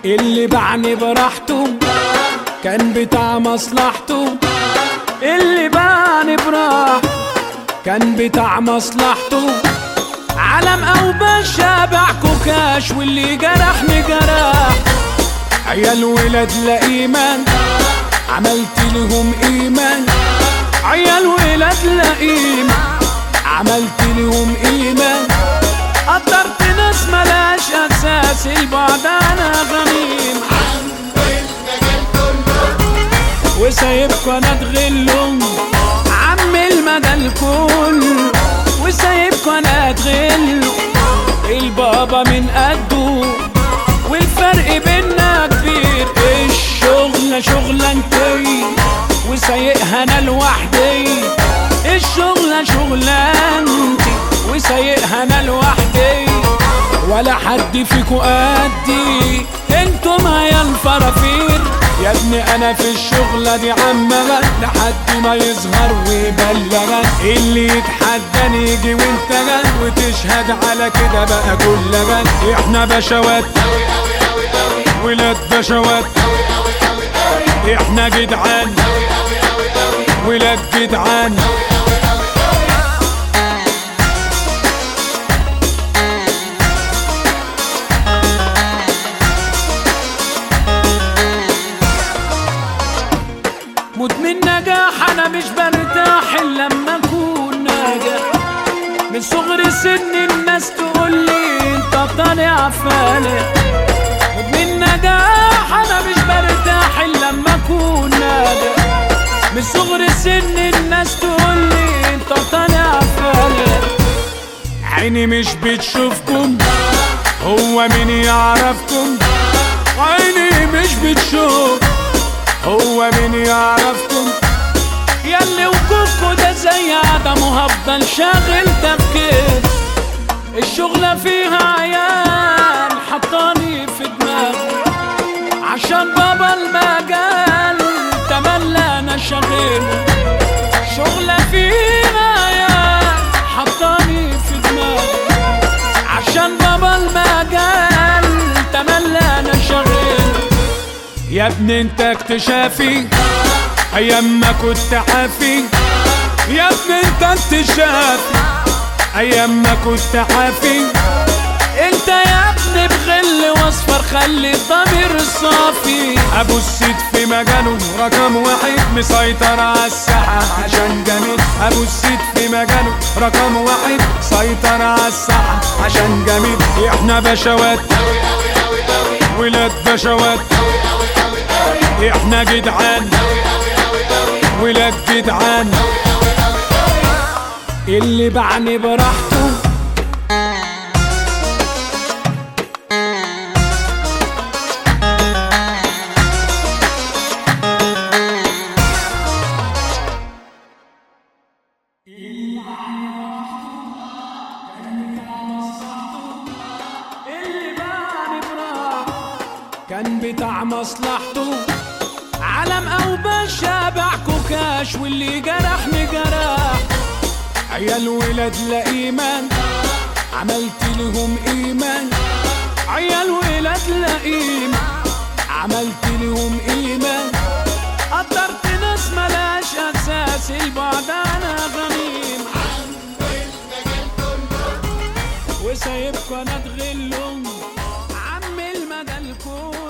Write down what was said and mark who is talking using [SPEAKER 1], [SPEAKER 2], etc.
[SPEAKER 1] اللي باعني براحته كان بتاع مصلحته، اللي باعني براحته كان بتاع مصلحته. علم او باشا باع كوكاش، واللي جرحني جرح. عيال ولاد لا ايمان عملت لهم ايمان، عيال ولاد لا ايمان عملت لهم ايمان. قدرت ناس ملاش اساس، البعد انا غميم وسايبكوا انا اتغلهم عم المدى الكل، وسايبكوا انا اتغلهم البابا من قده، والفرق بينا كبير. الشغلة شغلانتي وسايقها انا لوحدي، الشغلة شغلانتي وسايقها انا لوحدي. ولا حد فيكو قدي، انتم يا الفرافير. يا ابني انا في الشغلة دي عمغة لحد ما يظهر ويبلغك. اللي يتحداني يجي وانت جد، وتشهد على كده بقى كل جد. احنا بشوات ولاد بشوات، احنا جدعان ولاد جدعان. مدمن نجاح انا مش برتاح الا لما اكون ناجح. من صغر سن الناس تقولي انت طالع فالح. مدمن نجاح انا مش برتاح الا لما اكون ناجح. من صغر سن الناس تقولي انت طالع فالح. عيني مش بتشوفكم، هو مين يعرفكم؟ عيني مش بتشوف، هو مين يعرفكم؟ ياللي وجودكوا ده زي عدم، وهفضل شاغل تفكير. الشغلة فيها عيال حطاني في دماغي، عشان بابا المجال تملى انا شغيل. الشغلة فيها عيال حطاني في دماغي، عشان بابا المجال تملى انا شغيل. يا ابني انت اكتشافي ايام ما كنت عافي، يا ابني انت اكتشافي ايام ما كنت عافي. انت يا ابني بغل واصفر خلي الضمير صافي. ابو السيد في مجاله رقم واحد مسيطر على الساحة عشان جميل. ابو السيد في مجاله رقم واحد سيطر على الساحة عشان جميل. احنا بشوات ولاد بشوات، احنا جدعان ولاد جدعان. اللي باعني براحته كان بتاع مصلحته. علم او باشا باع كوكاش، واللي جرحني جرح. عيال ولاد لا ايمان عملت لهم ايمان، عيال ولاد لا ايمان عملت لهم ايمان. قدرت ناس ملاش اساس، البعد انا غميم وسايبكوا انا اتغلهم عم المدى الكون.